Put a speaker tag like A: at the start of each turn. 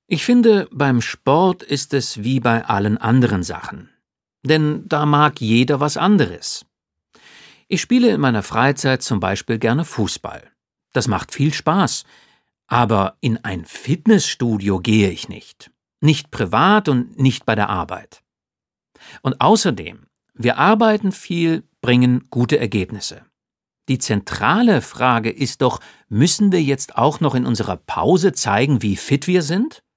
A: Ich finde, beim Sport ist es wie bei allen anderen Sachen. Denn da mag jeder was anderes. Ich spiele in meiner Freizeit zum Beispiel gerne Fußball. Das macht viel Spaß. Aber in ein Fitnessstudio gehe ich nicht. Nicht privat und nicht bei der Arbeit. Und außerdem, wir arbeiten viel, bringen gute Ergebnisse. Die zentrale Frage ist doch, müssen wir jetzt auch noch in unserer Pause zeigen, wie fit wir sind?